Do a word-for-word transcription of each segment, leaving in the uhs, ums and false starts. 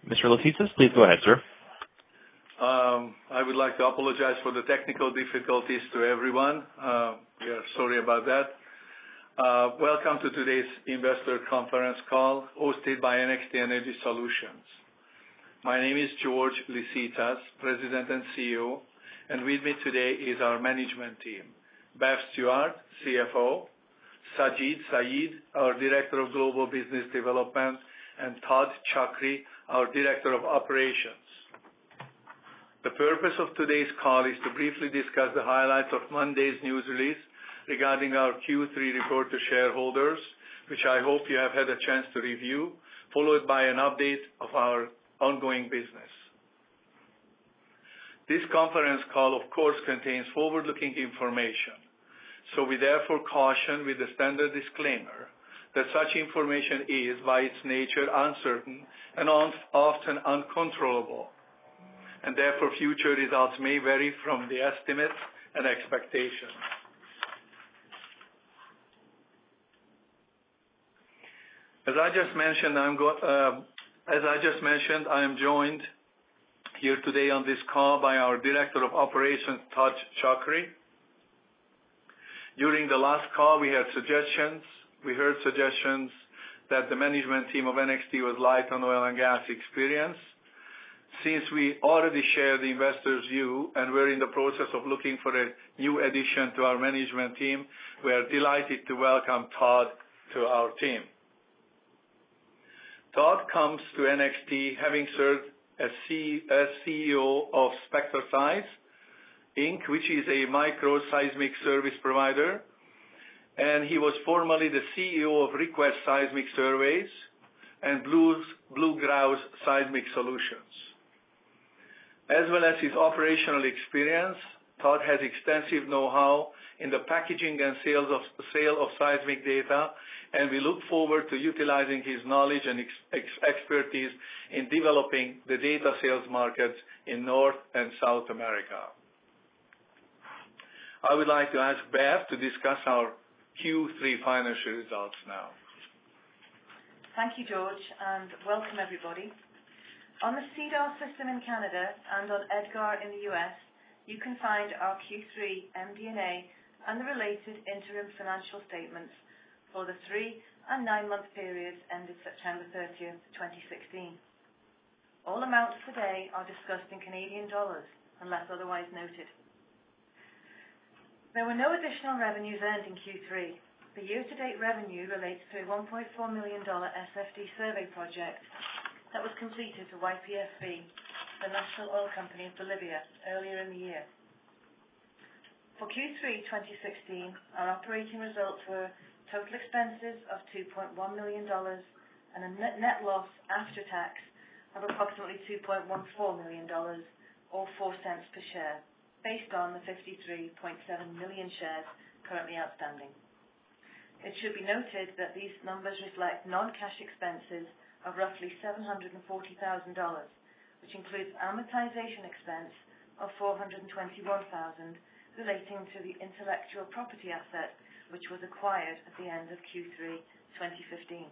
Mister Lefitsis, please go ahead, sir. Um, I would like to apologize for the technical difficulties to everyone. Uh, we are sorry about that. Uh, welcome to today's investor conference call hosted by N X T Energy Solutions. My name is George Lefitsis, President and C E O, and with me today is our management team. Bev Stewart, C F O, Sajid Saeed, our Director of Global Business Development, and Todd Chakri, our Director of Operations. The purpose of today's call is to briefly discuss the highlights of Monday's news release regarding our Q three report to shareholders, which I hope you have had a chance to review, followed by an update of our ongoing business. This conference call, of course, contains forward-looking information, so we therefore caution with the standard disclaimer that such information is, by its nature, uncertain and often uncontrollable, and therefore future results may vary from the estimates and expectations. As I just mentioned, I'm go- uh, as I just mentioned, I am joined here today on this call by our Director of Operations, Todd Chakri. During the last call, we had suggestions. We heard suggestions that the management team of N X T was light on oil and gas experience. Since we already shared the investor's view and we're in the process of looking for a new addition to our management team, we are delighted to welcome Todd to our team. Todd comes to N X T having served as C E O of SpectraSeis, Incorporated, which is a micro-seismic service provider, and he was formerly the C E O of Request Seismic Surveys and Blues, Blue Grouse Seismic Solutions. As well as his operational experience, Todd has extensive know-how in the packaging and sales of, sale of seismic data, and we look forward to utilizing his knowledge and ex, ex, expertise in developing the data sales markets in North and South America. I would like to ask Bev to discuss our Q three financial results now. Thank you, George, and welcome everybody. On the C D A R system in Canada and on EDGAR in the U S, you can find our Q three M D and A and the related interim financial statements for the three and nine-month periods ended September thirtieth, twenty sixteen. All amounts today are discussed in Canadian dollars, unless otherwise noted. There were no additional revenues earned in Q three. The year-to-date revenue relates to a one point four million dollars S F D survey project that was completed for Y P F B, the National Oil Company of Bolivia, earlier in the year. For Q three twenty sixteen, our operating results were total expenses of two point one million dollars and a net, net loss after tax of approximately two point one four million dollars, or four cents per share, based on the fifty-three point seven million shares currently outstanding. It should be noted that these numbers reflect non-cash expenses of roughly seven hundred forty thousand dollars, which includes amortization expense of four hundred twenty-one thousand dollars relating to the intellectual property asset which was acquired at the end of Q three twenty fifteen.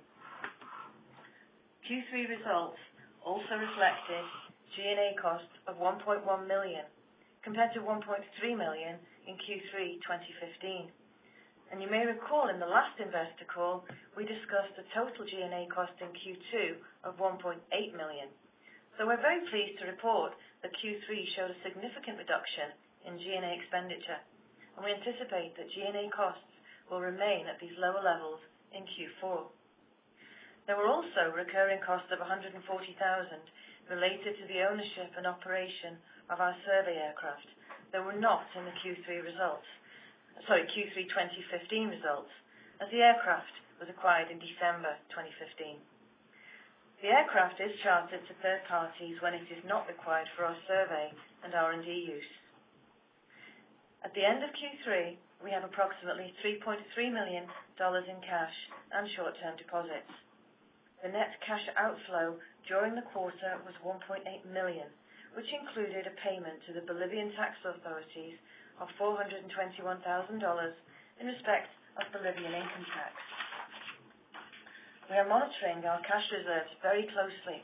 Q three results also reflected G and A costs of one point one million dollars compared to one point three million dollars in Q three twenty fifteen. And you may recall in the last investor call, we discussed the total G and A cost in Q two of one point eight million dollars. So we're very pleased to report that Q three showed a significant reduction in G and A expenditure, and we anticipate that G and A costs will remain at these lower levels in Q four. There were also recurring costs of one hundred forty thousand dollars related to the ownership and operation of our survey aircraft that were not in the Q three results, sorry, Q three twenty fifteen results, as the aircraft was acquired in December twenty fifteen. The aircraft is chartered to third parties when it is not required for our survey and R and D use. At the end of Q three, we have approximately three point three million dollars in cash and short-term deposits. The net cash outflow during the quarter was one point eight million dollars, which included a payment to the Bolivian tax authorities of four hundred twenty-one thousand dollars in respect of Bolivian income tax. We are monitoring our cash reserves very closely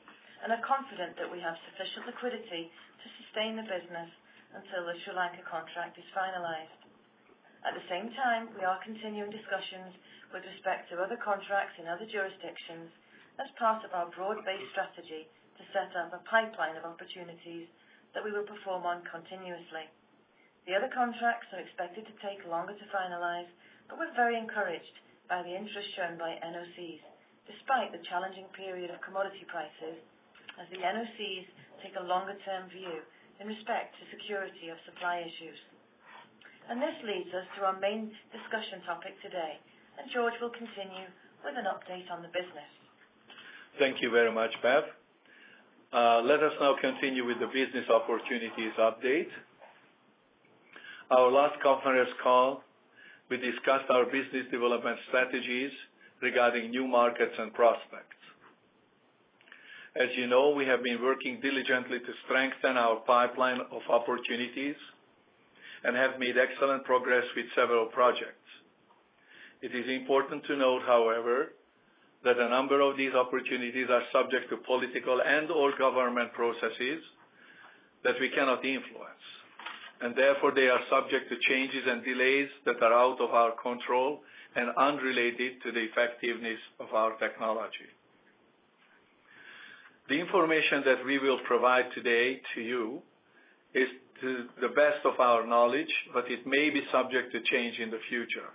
and are confident that we have sufficient liquidity to sustain the business until the Sri Lanka contract is finalized. At the same time, we are continuing discussions with respect to other contracts in other jurisdictions as part of our broad-based strategy to set up a pipeline of opportunities that we will perform on continuously. The other contracts are expected to take longer to finalize, but we're very encouraged by the interest shown by N O Cs, despite the challenging period of commodity prices, as the N O Cs take a longer-term view in respect to security of supply issues. And this leads us to our main discussion topic today, and George will continue with an update on the business. Thank you very much, Bev. Uh, let us now continue with the business opportunities update. Our last conference call, we discussed our business development strategies regarding new markets and prospects. As you know, we have been working diligently to strengthen our pipeline of opportunities and have made excellent progress with several projects. It is important to note, however, that a number of these opportunities are subject to political and or government processes that we cannot influence, and therefore they are subject to changes and delays that are out of our control and unrelated to the effectiveness of our technology. The information that we will provide today to you is to the best of our knowledge, but it may be subject to change in the future.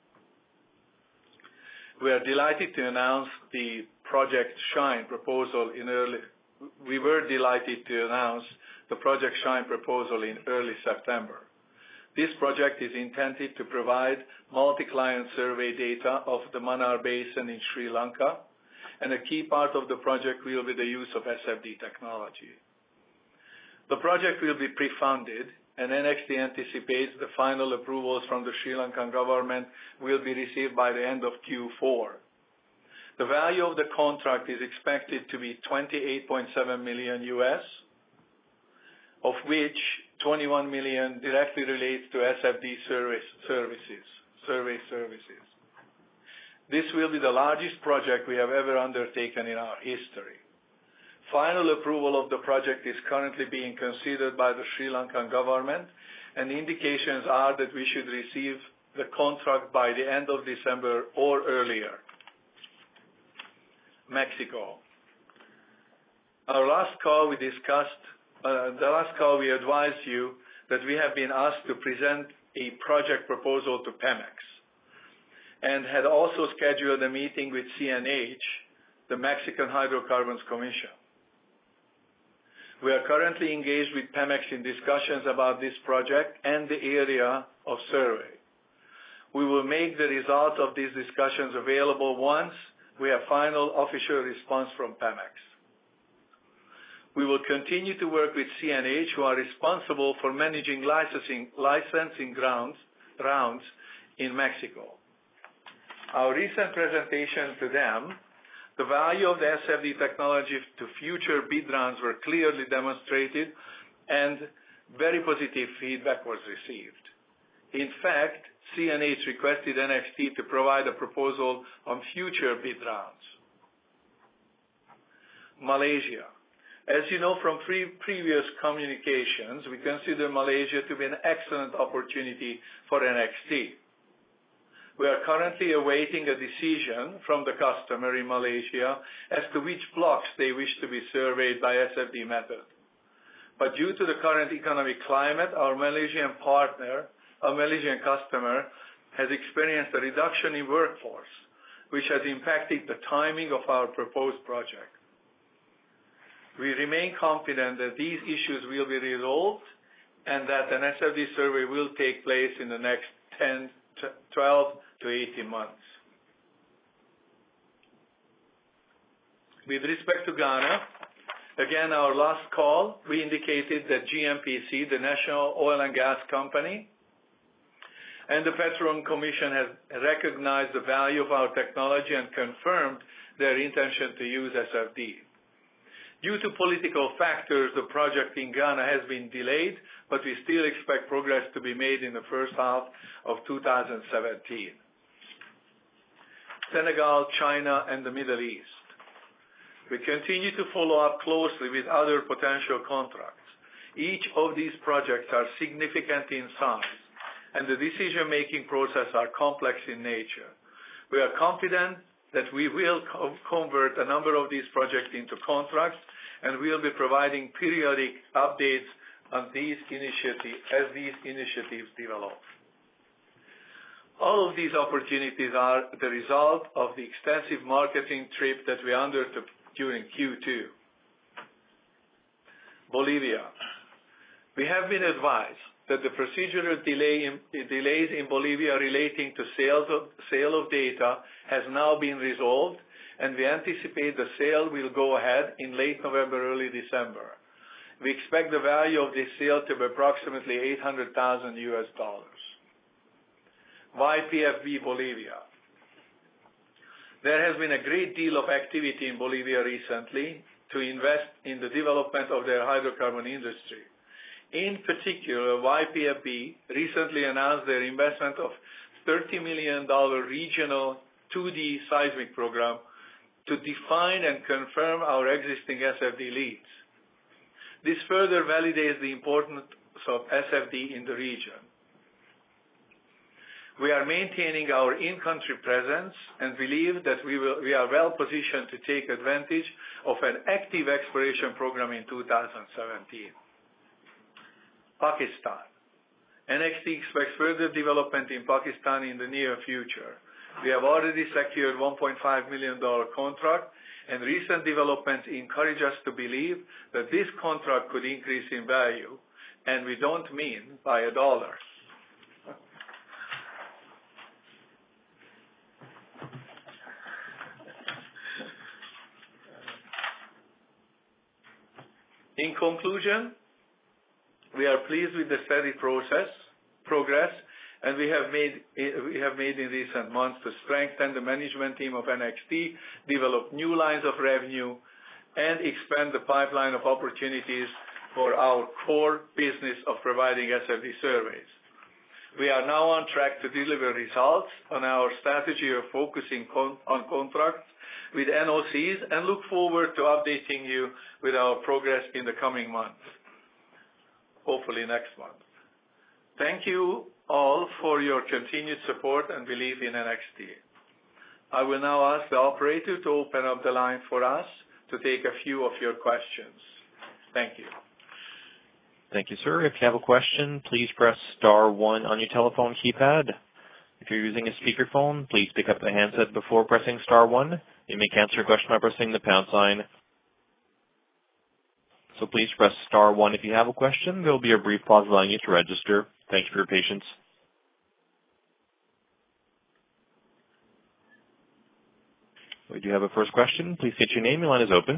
We are delighted to announce the Project Shine proposal in early, we were delighted to announce the Project Shine proposal in early September. This project is intended to provide multi-client survey data of the Mannar Basin in Sri Lanka, and a key part of the project will be the use of S F D technology. The project will be pre-funded, and N X T anticipates the final approvals from the Sri Lankan government will be received by the end of Q four. The value of the contract is expected to be twenty-eight point seven million U S, of which twenty-one million directly relates to S F D service services, survey services. This will be the largest project we have ever undertaken in our history. Final approval of the project is currently being considered by the Sri Lankan government, and indications are that we should receive the contract by the end of December or earlier. Mexico. Our last call we discussed, uh, the last call we advised you that we have been asked to present a project proposal to Pemex, and had also scheduled a meeting with C N H, the Mexican Hydrocarbons Commission. We are currently engaged with Pemex in discussions about this project and the area of survey. We will make the result of these discussions available once we have final official response from Pemex. We will continue to work with C N H, who are responsible for managing licensing, licensing grounds, rounds in Mexico. Our recent presentation to them, the value of the S F D technology to future bid rounds were clearly demonstrated, and very positive feedback was received. In fact, C N H requested N X T to provide a proposal on future bid rounds. Malaysia. As you know from pre previous communications, we consider Malaysia to be an excellent opportunity for N X T. We are currently awaiting a decision from the customer in Malaysia as to which blocks they wish to be surveyed by S F D method. But due to the current economic climate, our Malaysian partner, our Malaysian customer, has experienced a reduction in workforce, which has impacted the timing of our proposed project. We remain confident that these issues will be resolved and that an S F D survey will take place in the next ten, twelve to eighteen months. With respect to Ghana, again, our last call, we indicated that G M P C, the National Oil and Gas Company, and the Petroleum Commission has recognized the value of our technology and confirmed their intention to use S F D. Due to political factors, the project in Ghana has been delayed, but we still expect progress to be made in the first half of two thousand seventeen. Senegal, China, and the Middle East. We continue to follow up closely with other potential contracts. Each of these projects are significant in size, and the decision-making process are complex in nature. We are confident that we will co- convert a number of these projects into contracts, and we'll be providing periodic updates on these initiatives as these initiatives develop. All of these opportunities are the result of the extensive marketing trip that we undertook during Q two. Bolivia. We have been advised that the procedural delay in, delays in Bolivia relating to sales of, sale of data has now been resolved, and we anticipate the sale will go ahead in late November, early December. We expect the value of this sale to be approximately eight hundred thousand U S dollars. Y P F B Bolivia. There has been a great deal of activity in Bolivia recently to invest in the development of their hydrocarbon industry. In particular, Y P F B recently announced their investment of thirty million dollars regional two D seismic program to define and confirm our existing S F D leads. This further validates the importance of S F D in the region. We are maintaining our in-country presence and believe that we, will, we are well positioned to take advantage of an active exploration program in two thousand seventeen. Pakistan. N X T expects further development in Pakistan in the near future. We have already secured one point five million dollars contract, and recent developments encourage us to believe that this contract could increase in value, and we don't mean by a dollar. In conclusion, we are pleased with the steady process, progress, and we have made we have made in recent months to strengthen the management team of N X T, develop new lines of revenue, and expand the pipeline of opportunities for our core business of providing S F D surveys. We are now on track to deliver results on our strategy of focusing con- on contracts with N O Cs and look forward to updating you with our progress in the coming months, hopefully next month. Thank you all for your continued support and belief in N X T. I will now ask the operator to open up the line for us to take a few of your questions. Thank you. Thank you, sir. If you have a question, please press star one on your telephone keypad. If you're using a speakerphone, please pick up the handset before pressing star one. You may cancel your question by pressing the pound sign. So please press star one if you have a question. There will be a brief pause allowing you to register. Thank you for your patience. We do have a first question. Please state your name. Your line is open.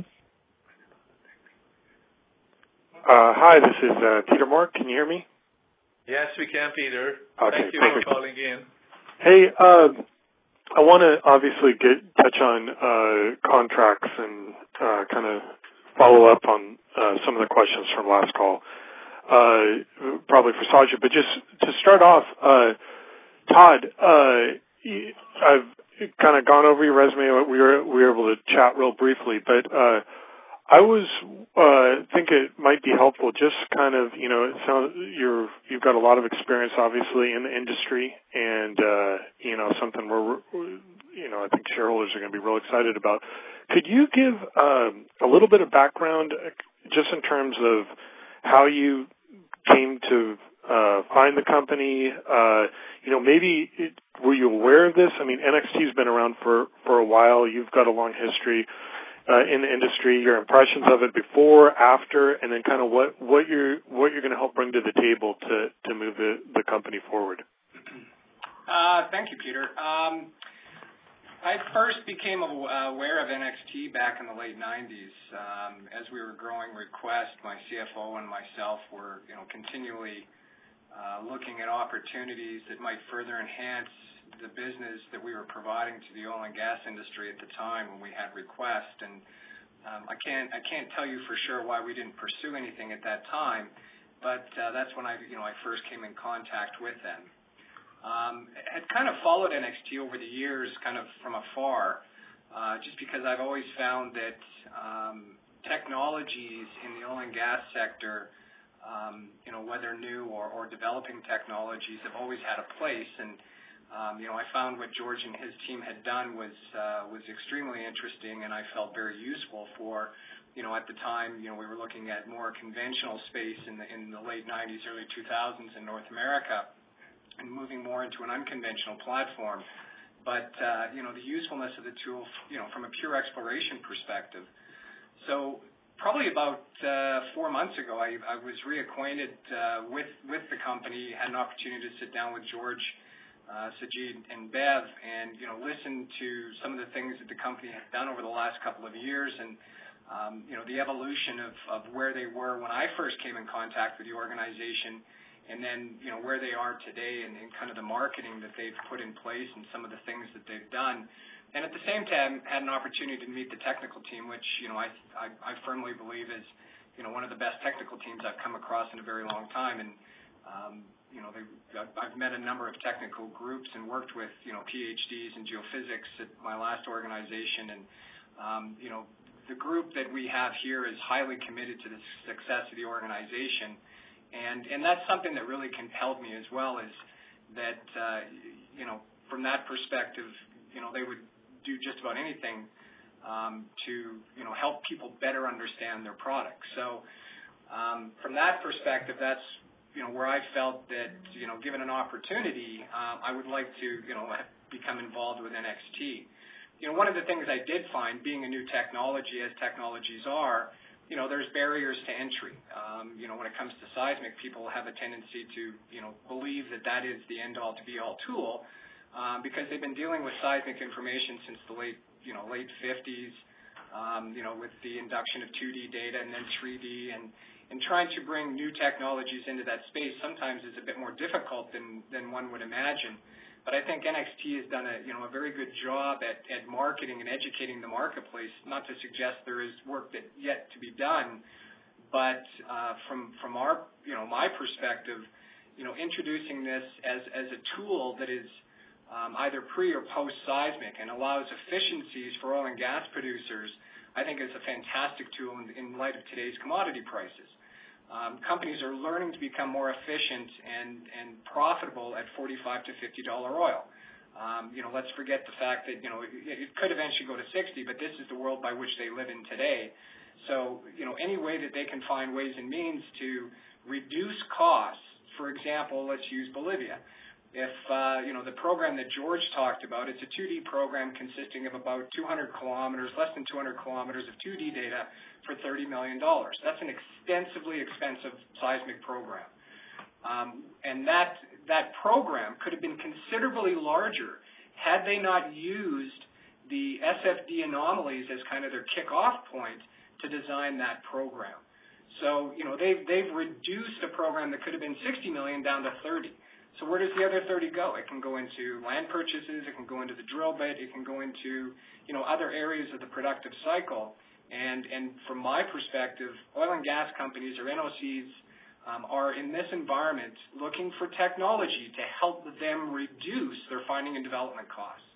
Uh, hi, this is uh, Peter Moore. Can you hear me? Yes, we can, Peter. Okay, Thank you thank for you. calling in. Hey, uh, I want to obviously get touch on uh, contracts and uh, kind of follow up on uh, some of the questions from last call, uh, probably for Sajid. But just to start off, uh, Todd, uh, I've kind of gone over your resume. We were we were able to chat real briefly, but uh, I was uh, think it might be helpful just kind of, you know, it sounds you're you've got a lot of experience obviously in the industry, and uh, you know, something we're you know I think shareholders are going to be real excited about. Could you give um, a little bit of background just in terms of how you came to uh, find the company? Uh, you know, maybe it, were you aware of this? I mean, N X T has been around for, for a while. You've got a long history uh, in the industry. Your impressions of it before, after, and then kind of what, what you're what you're going to help bring to the table to, to move the, the company forward. Uh, thank you, Peter. Um, I first became aware of N X T back in the late nineties. Um, as we were growing Request, my C F O and myself were, you know, continually uh, looking at opportunities that might further enhance the business that we were providing to the oil and gas industry at the time when we had Request. And um, I can't I can't tell you for sure why we didn't pursue anything at that time, but uh, that's when I you know I first came in contact with them. Um, had kind of followed N X T over the years, kind of from afar. uh, just because I've always found that um, technologies in the oil and gas sector, um, you know, whether new or, or developing technologies, have always had a place. And um, you know, I found what George and his team had done was uh, was extremely interesting, and I felt very useful for. You know, at the time, you know, we were looking at more conventional space in the in the late nineties, early two thousands in North America, and moving more into an unconventional platform. But uh, you know, the usefulness of the tool, you know, from a pure exploration perspective. So probably about uh, four months ago, I, I was reacquainted uh, with with the company, had an opportunity to sit down with George, uh, Sajid, and Bev, and you know, listen to some of the things that the company had done over the last couple of years, and Um, you know, the evolution of, of where they were when I first came in contact with the organization, and then, you know, where they are today, and, and kind of the marketing that they've put in place and some of the things that they've done. And at the same time, had an opportunity to meet the technical team, which, you know, I, I, I firmly believe is, you know, one of the best technical teams I've come across in a very long time. And, um, you know, they, I've met a number of technical groups and worked with, you know, PhDs in geophysics at my last organization. And, um, you know, the group that we have here is highly committed to the success of the organization, and and that's something that really compelled me as well, is that uh, you know, from that perspective, you know, they would do just about anything um, to you know, help people better understand their products. So um, from that perspective, that's you know, where I felt that you know, given an opportunity, uh, I would like to you know, become involved with N X T. You know, one of the things I did find, being a new technology, as technologies are, you know, there's barriers to entry. Um, you know, when it comes to seismic, people have a tendency to, you know, believe that that is the end-all to be-all tool, um, because they've been dealing with seismic information since the late, you know, late fifties, um, you know, with the induction of two D data and then three D, and and trying to bring new technologies into that space sometimes is a bit more difficult than than one would imagine. But I think N X T has done a you know a very good job at, at marketing and educating the marketplace. Not to suggest there is work that yet to be done, but uh, from from our you know my perspective, you know introducing this as as a tool that is um, either pre or post seismic and allows efficiencies for oil and gas producers, I think is a fantastic tool in, in light of today's commodity prices. Um, companies are learning to become more efficient and, and profitable at forty-five to fifty dollar oil. Um, you know, let's forget the fact that, you know, it, it could eventually go to sixty, but this is the world by which they live in today. So, you know, any way that they can find ways and means to reduce costs, for example, let's use Bolivia. If, uh, you know, the program that George talked about, it's a two D program consisting of about two hundred kilometers, less than two hundred kilometers of two D data for thirty million dollars. That's an extensively expensive seismic program. Um, and that, that program could have been considerably larger had they not used the S F D anomalies as kind of their kickoff point to design that program. So, you know, they've, they've reduced a program that could have been sixty million dollars down to thirty. So where does the other thirty go? It can go into land purchases, it can go into the drill bit, it can go into, you know, other areas of the productive cycle. And and from my perspective, oil and gas companies or N O Cs um, are in this environment looking for technology to help them reduce their finding and development costs.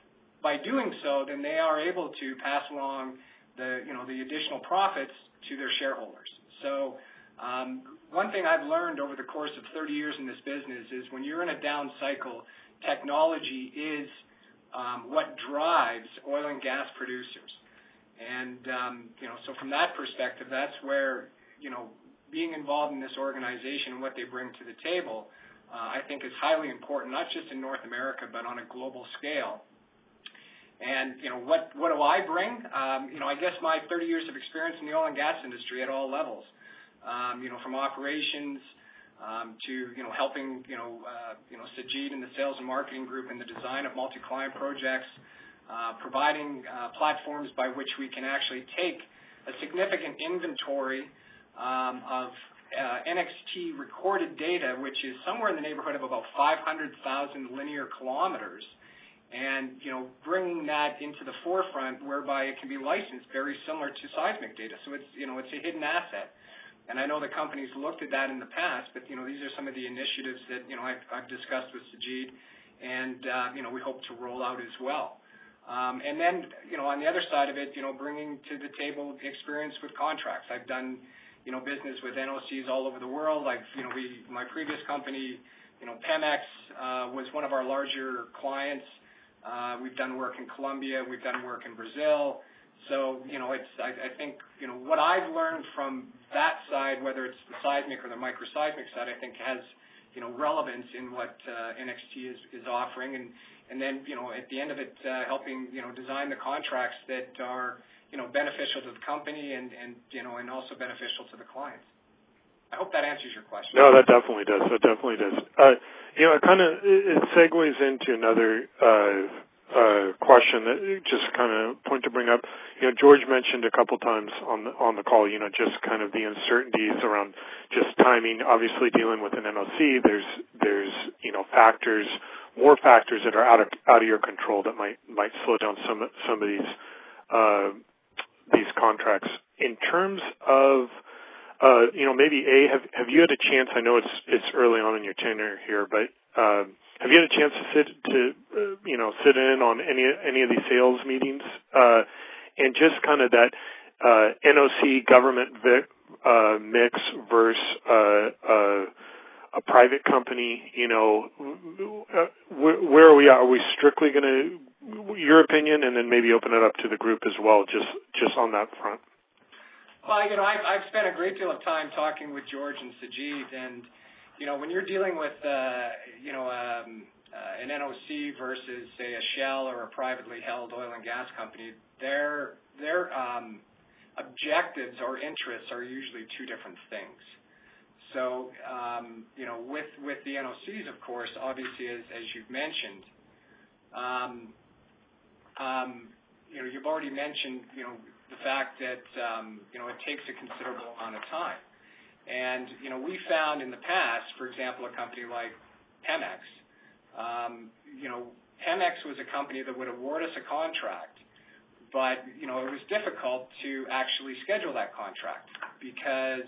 By doing so, then they are able to pass along the, you know, the additional profits to their shareholders. So um, one thing I've learned over the course of thirty years in this business is when you're in a down cycle, technology is um, what drives oil and gas producers. And, um, you know, so from that perspective, that's where, you know, being involved in this organization and what they bring to the table, uh, I think is highly important, not just in North America, but on a global scale. And, you know, what, what do I bring? Um, you know, I guess my thirty years of experience in the oil and gas industry at all levels. Um, you know, from operations um, to, you know, helping, you know, uh, you know, Sajid and the sales and marketing group in the design of multi-client projects, uh, providing uh, platforms by which we can actually take a significant inventory um, of uh, N X T recorded data, which is somewhere in the neighborhood of about five hundred thousand linear kilometers, and, you know, bringing that into the forefront whereby it can be licensed very similar to seismic data. So it's, you know, it's a hidden asset. And I know the company's looked at that in the past, but, you know, these are some of the initiatives that, you know, I've, I've discussed with Sajid, and, uh, you know, we hope to roll out as well. Um, and then, you know, on the other side of it, you know, bringing to the table experience with contracts. I've done, you know, business with N O Cs all over the world. I've, you know, we, my previous company, you know, Pemex uh, was one of our larger clients. Uh, we've done work in Colombia. We've done work in Brazil. So, you know, it's, I, I think, you know, what I've learned from that side, whether it's the seismic or the microseismic side, I think has, you know, relevance in what uh, N X T is, is offering. And, and then, you know, at the end of it, uh, helping, you know, design the contracts that are, you know, beneficial to the company and, and, you know, and also beneficial to the clients. I hope that answers your question. No, that definitely does. That definitely does. Uh, you know, it kind of it segues into another uh, uh, question that just kind of point to bring up. You know, George mentioned a couple times on the, on the call. You know, just kind of the uncertainties around just timing. Obviously, dealing with an N O C, there's there's you know factors, more factors that are out of out of your control that might might slow down some some of these uh, these contracts. In terms of Uh, you know, maybe A, have have you had a chance? I know it's it's early on in your tenure here, but uh, have you had a chance to sit to uh, you know sit in on any any of these sales meetings uh, and just kind of that uh, N O C government vic, uh, mix versus uh, uh, a private company? You know, uh, where, where are we at? Are we strictly going to your opinion, and then maybe open it up to the group as well, just just on that front? Well, you know, I've, I've spent a great deal of time talking with George and Sajid, and, you know, when you're dealing with, uh, you know, um, uh, an N O C versus, say, a Shell or a privately held oil and gas company, their their um, objectives or interests are usually two different things. So, um, you know, with with the N O Cs, of course, obviously, as, as you've mentioned, um, um, you know, you've already mentioned, you know, the fact that, um, you know, it takes a considerable amount of time. And, you know, we found in the past, for example, a company like Pemex, um, you know, Pemex was a company that would award us a contract, but, you know, it was difficult to actually schedule that contract because,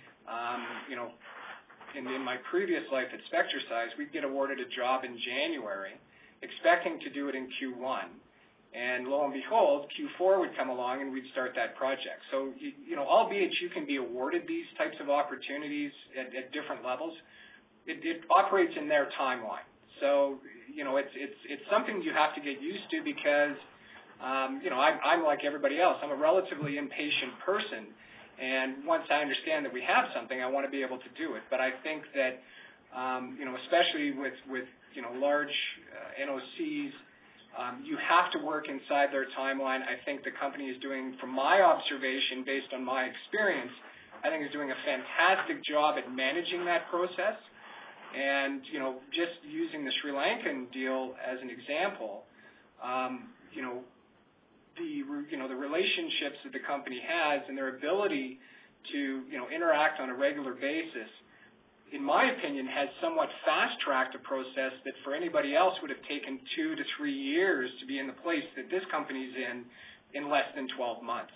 um, you know, in, in my previous life at Spectrasize, we'd get awarded a job in January, expecting to do it in Q one. And lo and behold, Q four would come along and we'd start that project. So, you, you know, albeit you can be awarded these types of opportunities at, at different levels, it, it operates in their timeline. So, you know, it's it's it's something you have to get used to because, um, you know, I'm, I'm like everybody else. I'm a relatively impatient person. And once I understand that we have something, I want to be able to do it. But I think that, um, you know, especially with, with you know, large uh, N O Cs, Um, you have to work inside their timeline. I think the company is doing, from my observation, based on my experience, I think is doing a fantastic job at managing that process. And, you know, just using the Sri Lankan deal as an example, um, you know, the, you know, the relationships that the company has and their ability to, you know, interact on a regular basis, in my opinion, has somewhat fast-tracked a process that for anybody else would have taken two to three years to be in the place that this company's in in less than twelve months.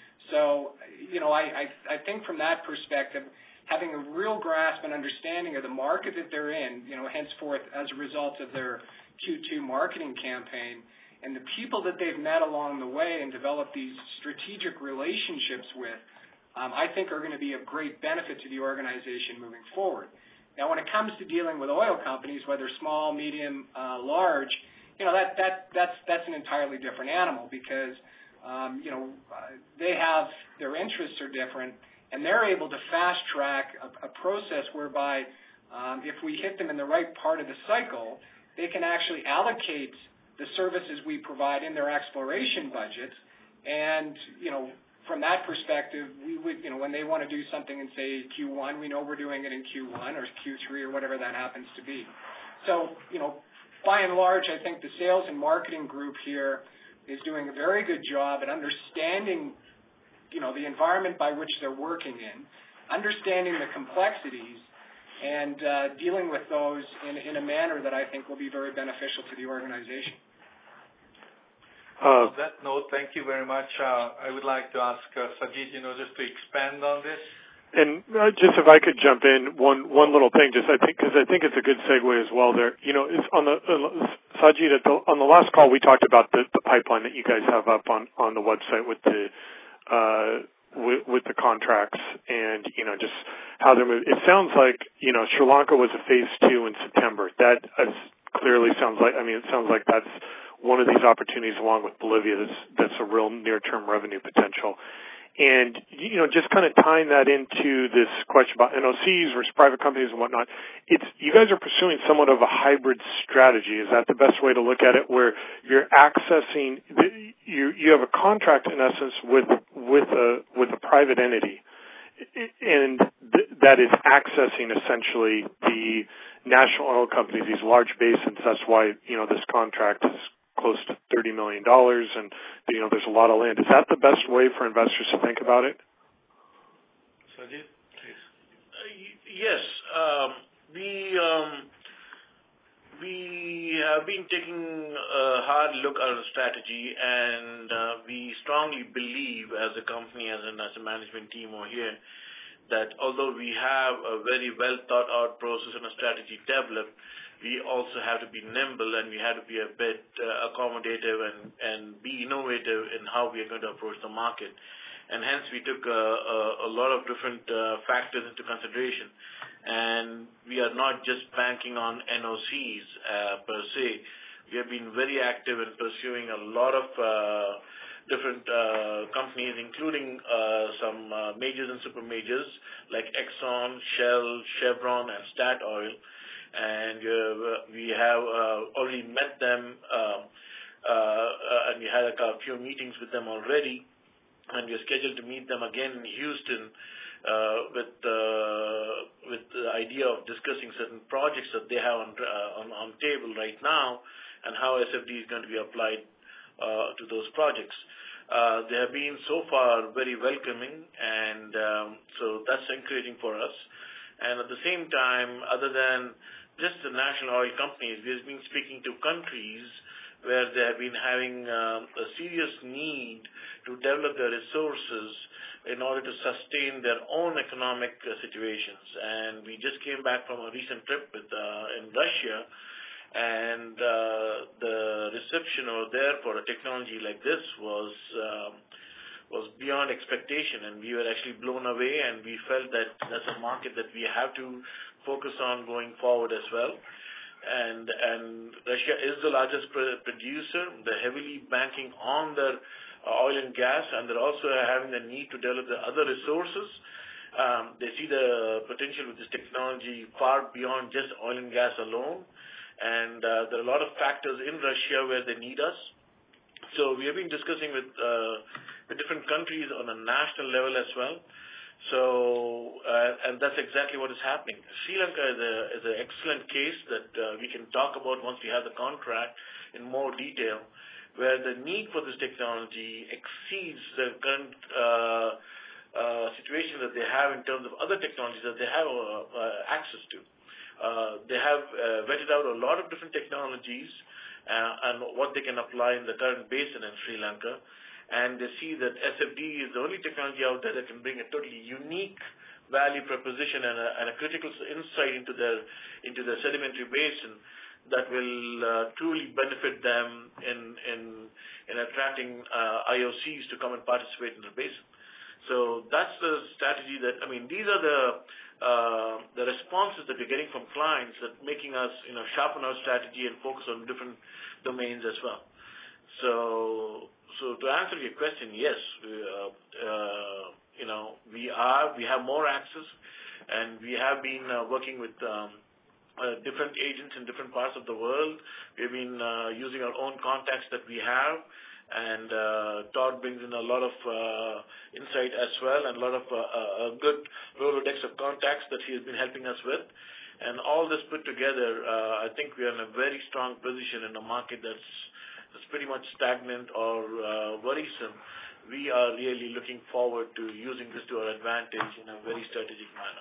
So, you know, I, I, I think from that perspective, having a real grasp and understanding of the market that they're in, you know, henceforth as a result of their Q two marketing campaign, and the people that they've met along the way and developed these strategic relationships with, Um, I think are going to be of great benefit to the organization moving forward. Now, when it comes to dealing with oil companies, whether small, medium, uh, large, you know, that that that's that's an entirely different animal because, um, you know, uh, they have their interests are different, and they're able to fast track a, a process whereby, um, if we hit them in the right part of the cycle, they can actually allocate the services we provide in their exploration budgets, and you know. From that perspective, we would, you know, when they want to do something in, say, Q one, we know we're doing it in Q one or Q three or whatever that happens to be. So, you know, by and large, I think the sales and marketing group here is doing a very good job at understanding, you know, the environment by which they're working in, understanding the complexities, and uh, dealing with those in, in a manner that I think will be very beneficial to the organization. Uh, on that note, thank you very much. Uh, I would like to ask uh, Sajid, you know, just to expand on this. And uh, just if I could jump in, one one little thing, just I think because I think it's a good segue as well. There, you know, it's on the uh, Sajid at the, on the last call we talked about the, the pipeline that you guys have up on, on the website with the uh, with, with the contracts and you know just how they're moving. It sounds like you know Sri Lanka was a phase two in September. That is, clearly sounds like I mean it sounds like that's one of these opportunities along with Bolivia. That's that's a real near term revenue potential. And, you know, just kind of tying that into this question about N O Cs versus private companies and whatnot, it's, you guys are pursuing somewhat of a hybrid strategy. Is that the best way to look at it, where you're accessing, you, you have a contract in essence with, with a, with a private entity, and th- that is accessing essentially the national oil companies, these large basins. That's why, you know, this contract is close to thirty million dollars, and you know there's a lot of land. Is that the best way for investors to think about it? Sajid, please. Uh, yes, um, we um, we have been taking a hard look at our strategy, and uh, we strongly believe, as a company, as an as a management team over here, that although we have a very well thought out process and a strategy developed, we also have to be nimble, and we have to be a bit uh, accommodative and, and be innovative in how we are going to approach the market. And hence, we took uh, a, a lot of different uh, factors into consideration. And we are not just banking on N O Cs uh, per se. We have been very active in pursuing a lot of uh, different uh, companies, including uh, some uh, majors and super majors like Exxon, Shell, Chevron, and Statoil. And uh, we have uh, already met them, uh, uh, and we had a few meetings with them already, and we are scheduled to meet them again in Houston uh, with uh, with the idea of discussing certain projects that they have on uh, on, on table right now, and how S F D is going to be applied uh, to those projects. Uh, they have been so far very welcoming, and um, so that's encouraging for us. And at the same time, other than just the national oil companies, we have been speaking to countries where they have been having um, a serious need to develop their resources in order to sustain their own economic uh, situations. And we just came back from a recent trip with, uh, in Russia, and uh, the reception over there for a technology like this was um, was beyond expectation, and we were actually blown away, and we felt that that's a market that we have to focus on going forward as well. And and Russia is the largest pr- producer. They're heavily banking on their uh, oil and gas, and they're also having the need to develop the other resources. Um, they see the potential with this technology far beyond just oil and gas alone. And uh, there are a lot of factors in Russia where they need us. So we have been discussing with uh, with different countries on a national level as well. So uh, and that's exactly what is happening. Sri Lanka is a is an excellent case that uh, we can talk about once we have the contract in more detail, where the need for this technology exceeds the current uh, uh, situation that they have in terms of other technologies that they have uh, uh, access to. Uh, they have uh, vetted out a lot of different technologies uh, and what they can apply in the current basin in Sri Lanka. And they see that S F D is the only technology out there that can bring a totally unique value proposition and a, and a critical insight into their into their sedimentary basin that will uh, truly benefit them in in in attracting uh, I O Cs to come and participate in the basin. So that's the strategy that I mean. These are the uh, the responses that we're getting from clients that making us you know sharpen our strategy and focus on different domains as well. So. So to answer your question, yes, we, uh, uh, you know, we are, we have more access, and we have been uh, working with um, uh, different agents in different parts of the world. We've been uh, using our own contacts that we have, and uh, Todd brings in a lot of uh, insight as well, and a lot of uh, uh, good Rolodex of contacts that he has been helping us with. And all this put together, uh, I think we are in a very strong position in a market that's It's pretty much stagnant or uh, worrisome. We are really looking forward to using this to our advantage in a very strategic manner.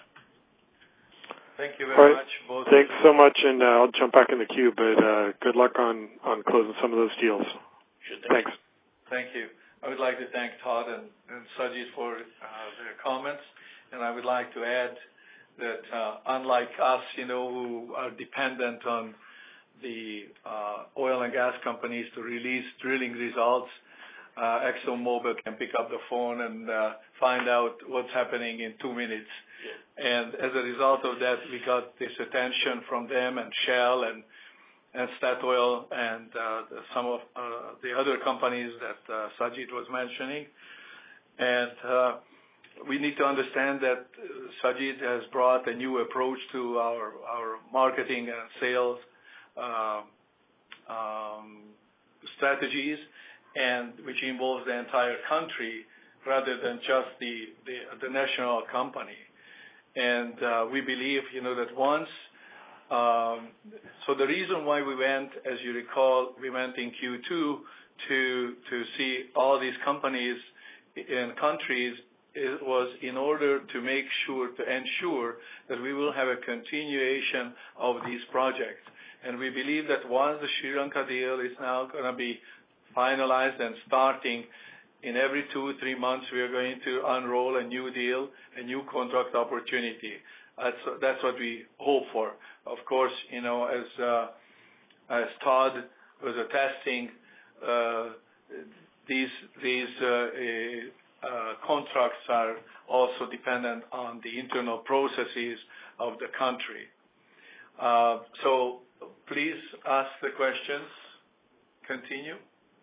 Thank you very right. much. Both Thanks so much, and uh, I'll jump back in the queue, but uh, good luck on, on closing some of those deals. Sure, thank Thanks. you. Thank you. I would like to thank Todd and, and Sajid for uh, their comments. And I would like to add that uh, unlike us, you know, who are dependent on the uh, oil and gas companies to release drilling results, uh, ExxonMobil can pick up the phone and uh, find out what's happening in two minutes. And as a result of that, we got this attention from them and Shell and and Statoil and uh, the, some of uh, the other companies that uh, Sajid was mentioning. And uh, we need to understand that Sajid has brought a new approach to our, our marketing and sales uh, um, strategies, and which involves the entire country rather than just the, the, the national company. And uh, we believe, you know, that once Um, so the reason why we went, as you recall, we went in Q two to to see all these companies and countries, it was in order to make sure, to ensure that we will have a continuation of these projects. And we believe that once the Sri Lanka deal is now going to be finalized and starting, in every two, three months, we are going to unroll a new deal, a new contract opportunity. That's, that's what we hope for. Of course, you know, as uh, as Todd was attesting, uh, these these uh, uh, contracts are also dependent on the internal processes of the country. Uh, so please ask the questions. Continue.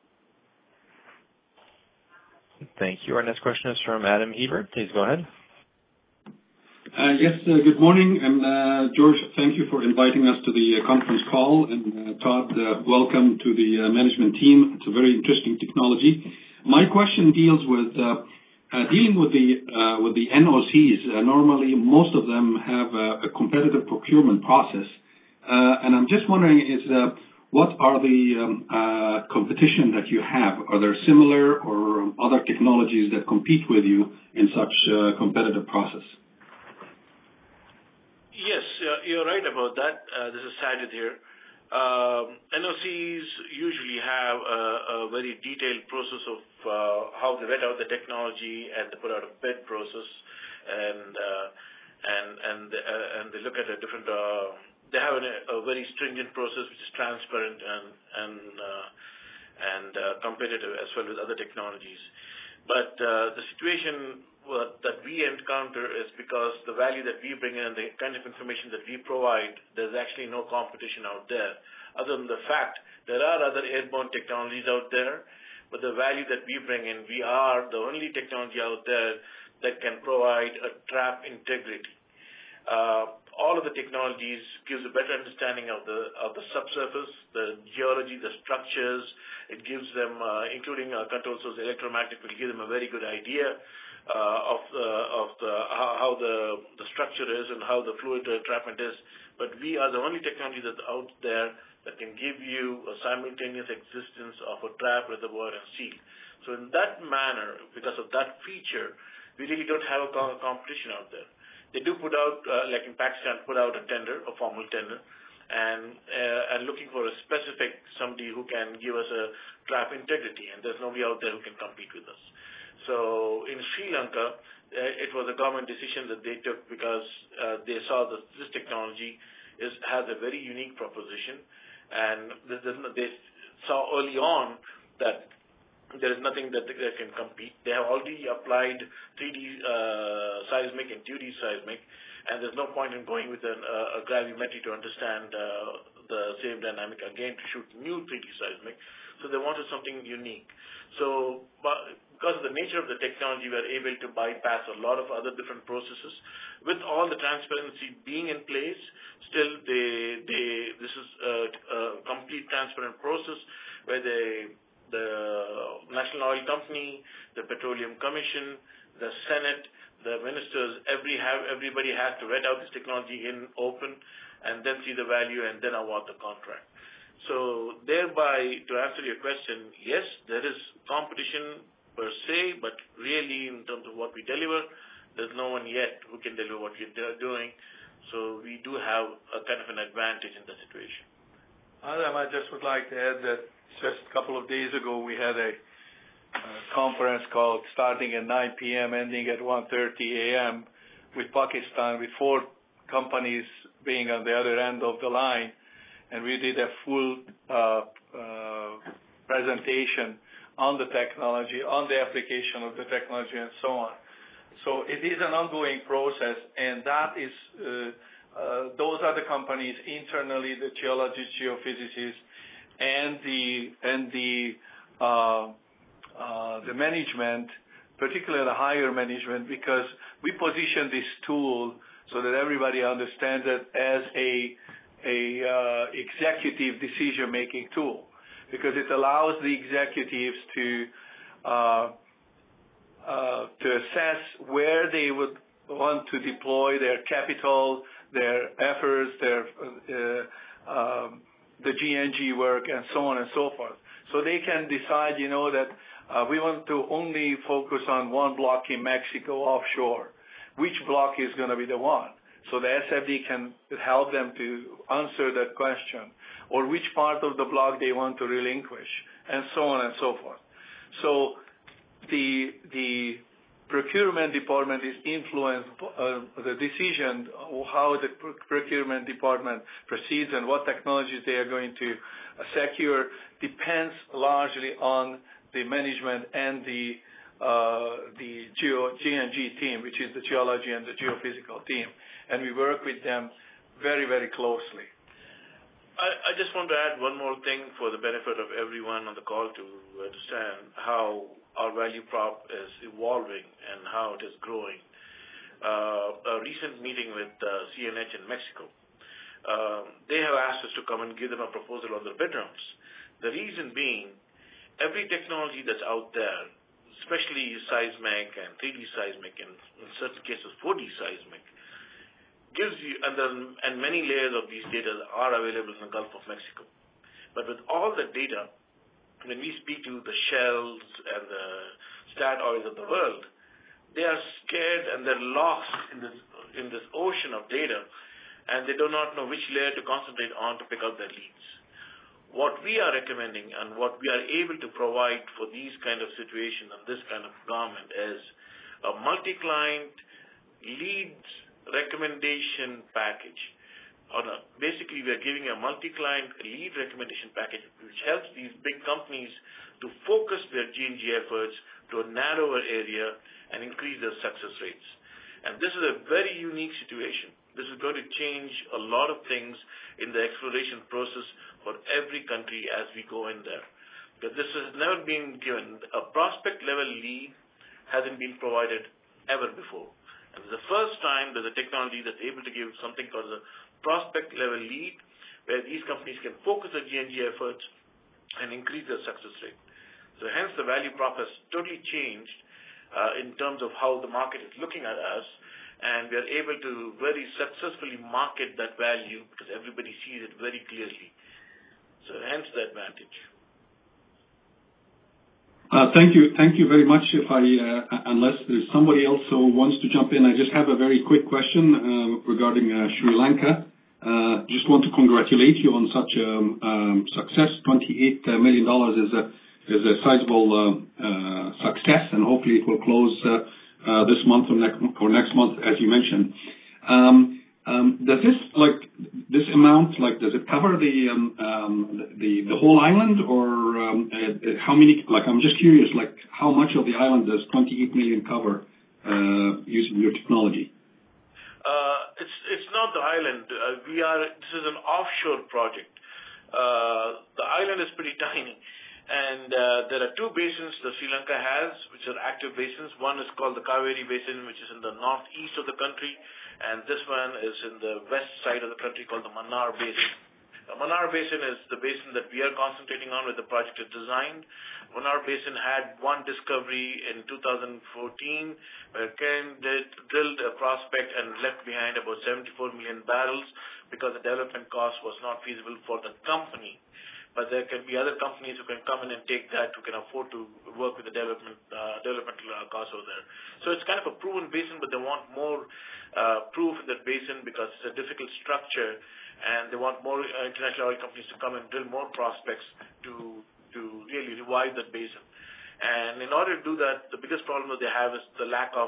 Thank you. Our next question is from Adam Hebert. Please go ahead. Uh, yes, uh, good morning. And uh, George, thank you for inviting us to the uh, conference call. And uh, Todd, uh, welcome to the uh, management team. It's a very interesting technology. My question deals with uh, uh, dealing with the uh, with the N O Cs. Uh, normally, most of them have a, a competitive procurement process. Uh, and I'm just wondering, is uh, what are the um, uh, competition that you have? Are there similar or other technologies that compete with you in such uh, competitive process? Yes, uh, you're right about that. Uh, this is Sajid here. Um, N O Cs usually have a, a very detailed process of uh, how they vet out the technology, and they put out a bid process, and uh, and and uh, and they look at a different. Uh, they have an, a very stringent process which is transparent and and uh, and uh, competitive as well with other technologies. But uh, the situation What, that we encounter is because the value that we bring in and the kind of information that we provide, there's actually no competition out there. Other than the fact there are other airborne technologies out there, but the value that we bring in, we are the only technology out there that can provide a trap integrity. Uh, all of the technologies gives a better understanding of the of the subsurface, the geology, the structures. It gives them, uh, including uh, control source electromagnetic, will give them a very good idea Uh, of the of the how, how the the structure is and how the fluid uh, entrapment is. But we are the only technology that's out there that can give you a simultaneous existence of a trap, reservoir, and seal. So in that manner, because of that feature, we really don't have a co- competition out there. They do put out, uh, like in Pakistan, put out a tender, a formal tender, and uh, and looking for a specific somebody who can give us a trap integrity, and there's nobody out there who can compete with us. So in Sri Lanka, uh, it was a government decision that they took because uh, they saw that this technology is, has a very unique proposition, and this, they saw early on that there is nothing that they can compete. They have already applied three D uh, seismic and two D seismic, and there's no point in going with an, uh, a gravimetry to understand uh, the same dynamic again to shoot new three D seismic. So they wanted something unique. So but because of the nature of the technology, we are able to bypass a lot of other different processes. With all the transparency being in place, still they, they, this is a, a complete transparent process where they, the National Oil Company, the Petroleum Commission, the Senate, the ministers, every have, everybody has to vet out this technology in open and then see the value and then award the contract. So thereby, to answer your question, yes, there is competition per se, but really in terms of what we deliver, there's no one yet who can deliver what we're doing. So we do have a kind of an advantage in the situation. Adam, I just would like to add that just a couple of days ago we had a, a conference call starting at nine p.m. ending at one thirty a.m. with Pakistan, with four companies being on the other end of the line, and we did a full uh, uh, presentation on the technology, on the application of the technology, and so on. So it is an ongoing process, and that is uh, uh, those are the companies internally, the geologists, geophysicists, and the and the uh, uh, the management, particularly the higher management, because we position this tool so that everybody understands it as a a uh, executive decision-making tool, because it allows the executives to uh, uh, to assess where they would want to deploy their capital, their efforts, their uh, um, the G N G work, and so on and so forth. So they can decide, you know, that uh, we want to only focus on one block in Mexico offshore. Which block is going to be the one? So the S F D can help them to answer that question, or which part of the block they want to relinquish, and so on and so forth. So the the procurement department is influenced, uh, the decision of how the procurement department proceeds and what technologies they are going to secure depends largely on the management and the uh, the geo, G N G team, which is the geology and the geophysical team. And we work with them very, very closely. I, I just want to add one more thing for the benefit of everyone on the call to understand how our value prop is evolving and how it is growing. Uh, a recent meeting with uh, C N H in Mexico, uh, they have asked us to come and give them a proposal on their bid rounds. The reason being, every technology that's out there, especially seismic and three D seismic and in certain cases four D seismic, gives you, and, then, and many layers of these data are available in the Gulf of Mexico. But with all the data, when we speak to the Shells and the Statoils of the world, they are scared and they're lost in this in this ocean of data, and they do not know which layer to concentrate on to pick out their leads. What we are recommending and what we are able to provide for these kind of situations and this kind of government is a multi-client leads recommendation package. On a, basically, we are giving a multi-client lead recommendation package which helps these big companies to focus their G N G efforts to a narrower area and increase their success rates. And this is a very unique situation. This is going to change a lot of things in the exploration process for every country as we go in there. Because this has never been given. A prospect level lead hasn't been provided ever before. And it's the first time there's a technology that's able to give something called a prospect level lead, where these companies can focus their G N G efforts and increase their success rate. So hence the value prop has totally changed uh, in terms of how the market is looking at us, and we are able to very successfully market that value because everybody sees it very clearly. So hence the advantage. Uh, thank you. Thank you very much. If I, uh, unless there's somebody else who wants to jump in, I just have a very quick question uh, regarding uh, Sri Lanka. Uh, just want to congratulate you on such um, um, success. twenty-eight million dollars is a is a sizable uh, uh, success, and hopefully it will close uh, uh, this month or next or next month, as you mentioned. Um, um, does this like this amount like does it cover the um, um, the the whole island, or um, uh, how many? Like I'm just curious, like how much of the island does twenty-eight million cover uh, using your technology? Uh, it's it's not the island. Uh, we are. This is an offshore project. Uh, the island is pretty tiny, and uh, there are two basins that Sri Lanka has, which are active basins. One is called the Kaveri Basin, which is in the northeast of the country, and this one is in the west side of the country called the Mannar Basin. The Mannar Basin is the basin that we are concentrating on where the project is designed. Mannar Basin had one discovery in two thousand fourteen where Ken did, drilled a prospect and left behind about seventy-four million barrels because the development cost was not feasible for the company. But there can be other companies who can come in and take that, who can afford to work with the development uh, developmental uh, costs over there. So it's kind of a proven basin, but they want more uh, proof in that basin because it's a difficult structure, and they want more uh, international oil companies to come and drill more prospects to to really revive that basin. And in order to do that, the biggest problem that they have is the lack of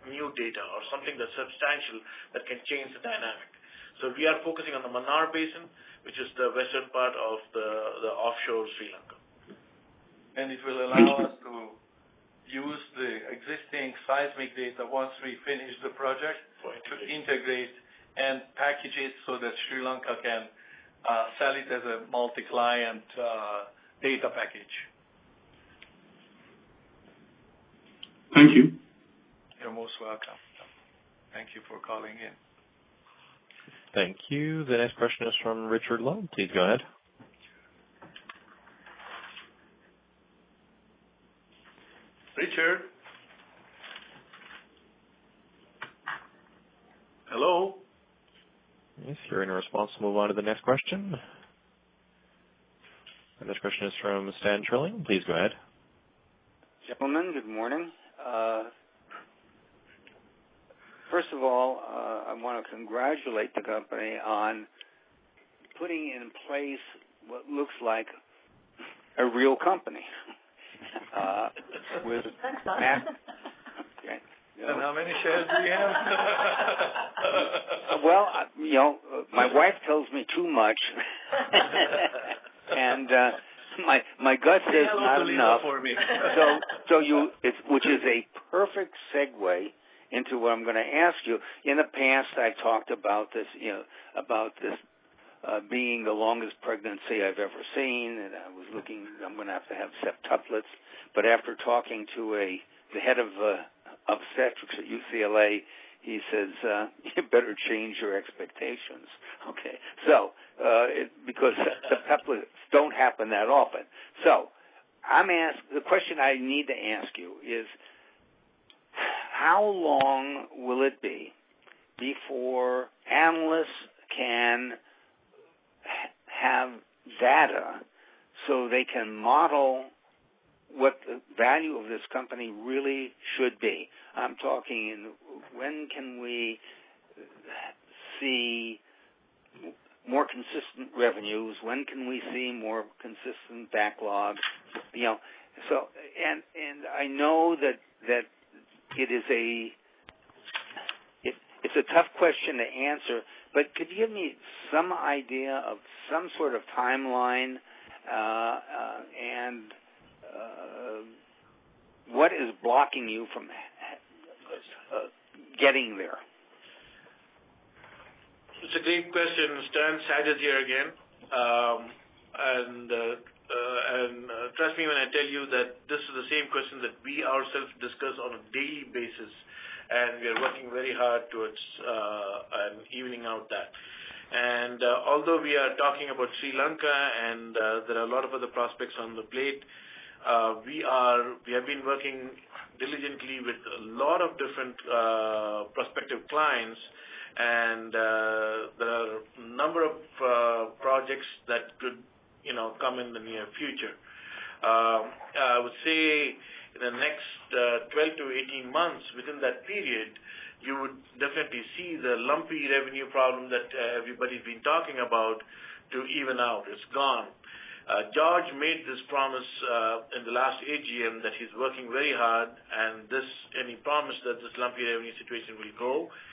new data or something that's substantial that can change the dynamic. So we are focusing on the Mannar Basin, which is the western part of the, the offshore Sri Lanka. And it will allow us to use the existing seismic data once we finish the project to integrate and package it so that Sri Lanka can uh, sell it as a multi-client uh, data package. Thank you. You're most welcome. Thank you for calling in. Thank you. The next question is from Richard Lowe. Please go ahead. Richard? Hello? Yes, hearing a response, move on to the next question. The next question is from Stan Trilling. Please go ahead. Gentlemen, good morning. Uh, first of all, uh, I want to congratulate the company on putting in place what looks like a real company. Uh, with Thanks, Don. mass, okay, you know, And how many shares do you have? well, uh, you know, uh, my wife tells me too much, and uh, my my gut says not enough. For me. so, so you, it's, which is a perfect segue into what I'm going to ask you. In the past, I talked about this, you know, about this. Uh, being the longest pregnancy I've ever seen, and I was looking, I'm going to have to have septuplets. But after talking to a the head of uh, obstetrics at U C L A, he says uh, you better change your expectations. Okay, so uh, it, because septuplets don't happen that often. So I'm asked the question I need to ask you is, how long will it be before analysts can have data so they can model what the value of this company really should be? I'm talking in when can we see more consistent revenues? When can we see more consistent backlog? You know, so and and I know that that it is a it, it's a tough question to answer. But could you give me some idea of some sort of timeline uh, uh, and uh, what is blocking you from uh, getting there? It's a great question. Stan Sad is here again. Um, and uh, uh, and uh, trust me when I tell you that this is the same question that we ourselves discuss on a daily basis. And we are working very hard towards uh, an evening out that. And uh, although we are talking about Sri Lanka and uh, there are a lot of other prospects on the plate, uh, we are we have been working diligently with a lot of different uh, prospective clients, and uh, there are a number of uh, projects that could you know come in the near future. Uh, I would say in the next uh, twelve to eighteen months, within that period, you would definitely see the lumpy revenue problem that uh, everybody's been talking about to even out. It's gone. Uh, George made this promise uh, in the last A G M that he's working very hard, and this and he promised that this lumpy revenue situation will go.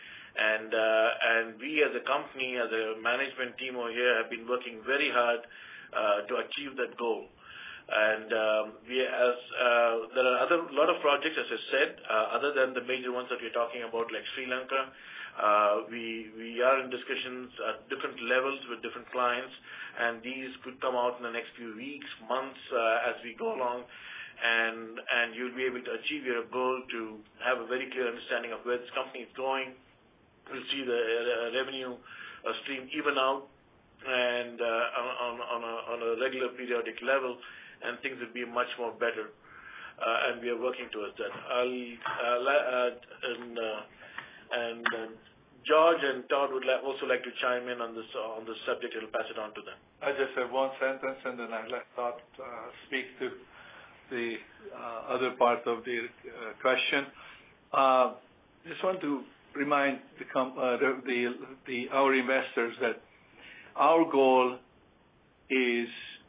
And uh, and we as a company, as a management team over here, have been working very hard uh, to achieve that goal. And um, we, as uh, there are other lot of projects, as I said, uh, other than the major ones that we're talking about, like Sri Lanka. Uh, we we are in discussions at different levels with different clients, and these could come out in the next few weeks, months, uh, as we go along, and and you'll be able to achieve your goal to have a very clear understanding of where this company is going. You'll see the uh, revenue uh, stream even out, and uh, on on a, on a regular periodic level. And things will be much more better, uh, and we are working towards that. I'll, uh, uh, and uh, and uh, George and Todd would like, also like to chime in on this uh, on this subject. I'll pass it on to them. I just have one sentence, and then I let Todd uh, speak to the uh, other part of the uh, question. Uh, just want to remind the, com- uh, the, the the our investors that our goal is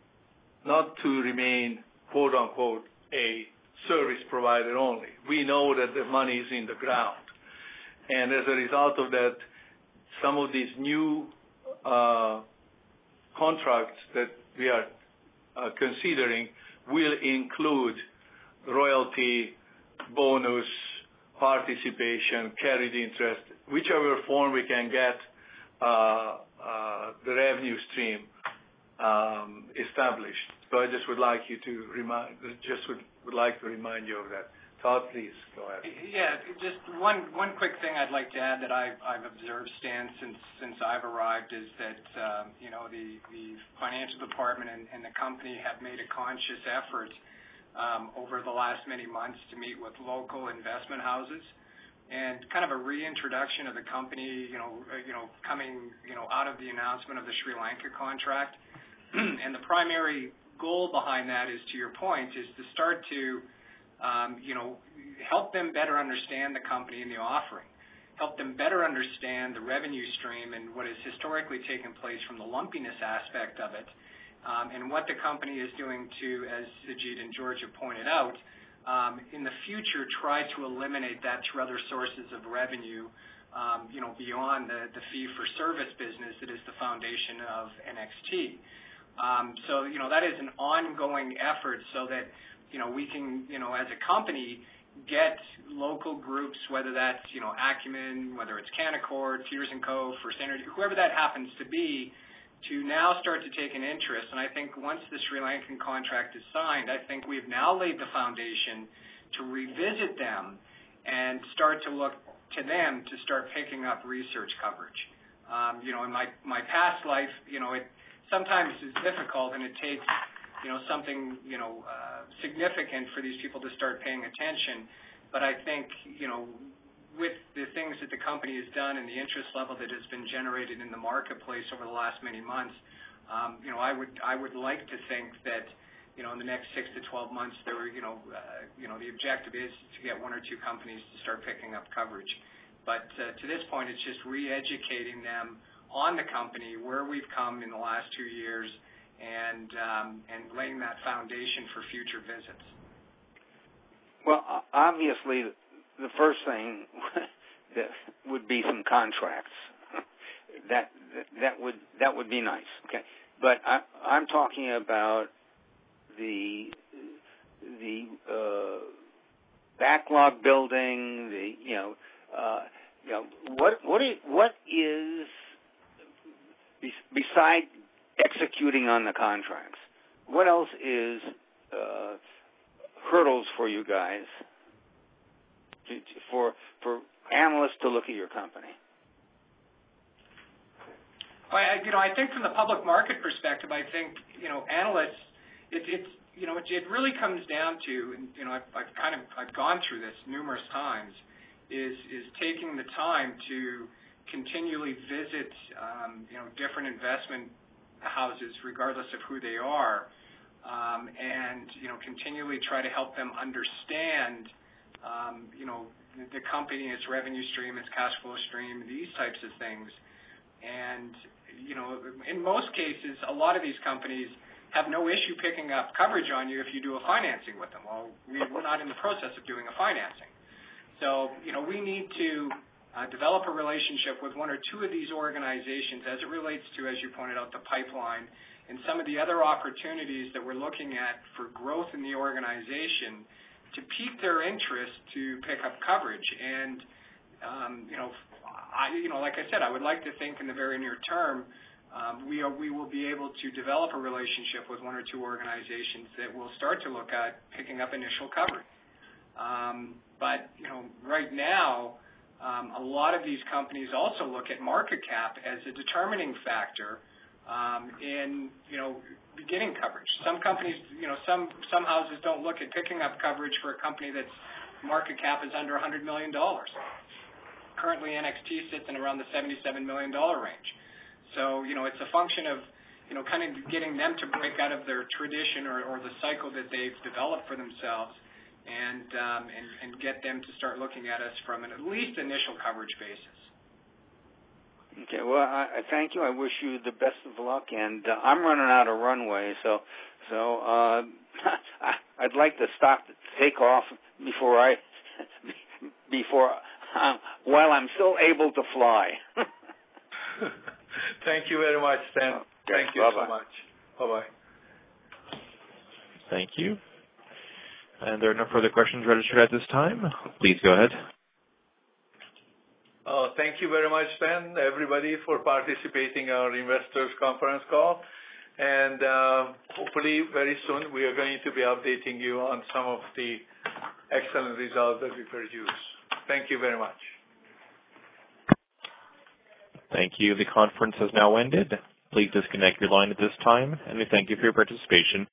not to remain, quote unquote, a service provider only. We know that the money is in the ground. And as a result of that, some of these new uh, contracts that we are uh, considering will include royalty, bonus, participation, carried interest, whichever form we can get uh, uh, the revenue stream um, established. So I just would like you to remind, just would, would like to remind you of that. Todd, please go ahead. Yeah, just one one quick thing I'd like to add that I've, I've observed, Stan, since since I've arrived is that um, you know the, the financial department and, and the company have made a conscious effort um, over the last many months to meet with local investment houses, and kind of a reintroduction of the company, you know, you know, coming you know out of the announcement of the Sri Lanka contract, and the primary goal behind that is, to your point, is to start to Um, you know, help them better understand the company and the offering, help them better understand the revenue stream and what has historically taken place from the lumpiness aspect of it, um, and what the company is doing to, as Sajid and George have pointed out, um, in the future try to eliminate that through other sources of revenue, um, you know, beyond the, the fee-for-service business that is the foundation of N X T. Um, so, you know, that is an ongoing effort so that you know, we can, you know, as a company, get local groups, whether that's, you know, Acumen, whether it's Canaccord, Peters and Co., First Energy, whoever that happens to be, to now start to take an interest. And I think once the Sri Lankan contract is signed, I think we've now laid the foundation to revisit them and start to look to them to start picking up research coverage. Um, you know, in my, my past life, you know, it sometimes is difficult and it takes you know, something, you know, uh, significant for these people to start paying attention. But I think, you know, with the things that the company has done and the interest level that has been generated in the marketplace over the last many months, um, you know, I would I would like to think that, you know, in the next six to twelve months, there were, you know, uh, you know, the objective is to get one or two companies to start picking up coverage. But uh, to this point, it's just re-educating them on the company, where we've come in the last two years, and um, and laying that foundation for future visits. Well, obviously, the first thing that would be some contracts. that that would that would be nice. Okay, but I, I'm talking about the the uh, backlog building. The you know uh, you know what what is, what is beside executing on the contracts, what else is uh, hurdles for you guys to, to, for for analysts to look at your company? Well, I, you know, I think from the public market perspective, I think you know analysts, it, it's you know it, it really comes down to, and you know I've, I've kind of I've gone through this numerous times, is is taking the time to continually visit um, you know different investment houses, regardless of who they are, um, and you know continually try to help them understand um, you know the company, its revenue stream, its cash flow stream, these types of things. And you know in most cases, a lot of these companies have no issue picking up coverage on you if you do a financing with them. Well, we, we're not in the process of doing a financing, so you know we need to Uh, develop a relationship with one or two of these organizations as it relates to, as you pointed out, the pipeline and some of the other opportunities that we're looking at for growth in the organization to pique their interest to pick up coverage. And, um, you know, I, you know, like I said, I would like to think in the very near term um, we, are, we will be able to develop a relationship with one or two organizations that will start to look at picking up initial coverage. Um, but, you know, right now, Um, a lot of these companies also look at market cap as a determining factor um, in, you know, beginning coverage. Some companies, you know, some some houses don't look at picking up coverage for a company that's market cap is under one hundred million dollars. Currently, N X T sits in around the seventy-seven million dollars range. So, you know, it's a function of, you know, kind of getting them to break out of their tradition or, or the cycle that they've developed for themselves, and, um, and and get them to start looking at us from an at least initial coverage basis. Okay, well, I, I thank you. I wish you the best of luck, and uh, I'm running out of runway, so so uh, I'd like to stop, take off before I before uh, while I'm still able to fly. Thank you very much, Stan. Okay, Thank you bye-bye. so much. Bye-bye. Thank you. And there are no further questions registered at this time. Please go ahead. Uh, thank you very much, Stan, everybody, for participating in our investors conference call. And uh, hopefully very soon we are going to be updating you on some of the excellent results that we produce. Thank you very much. Thank you. The conference has now ended. Please disconnect your line at this time, and we thank you for your participation.